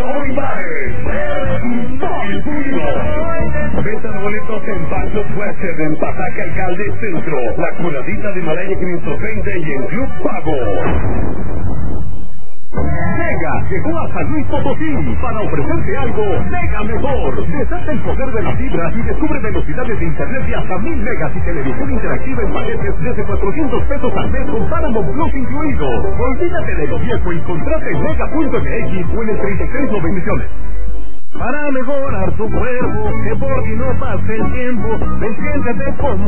hoy bares. Móvil Pulido. Venta de boletos en Banco Western, en Pasaje Alcalde Centro, La Coladita de Malaya 520 y en Club Pago. Mega llegó a San Luis Potosí para ofrecerte algo mega mejor. Desata el poder de la fibra y descubre velocidades de internet de hasta 1000 megas y televisión interactiva en paquetes desde 400 pesos al mes con Paramount Plus incluido. Olvídate de lo viejo y contrata en mega.mx o en el 3390. Para mejorar tu cuerpo, que por ti no pase el tiempo, despiértate como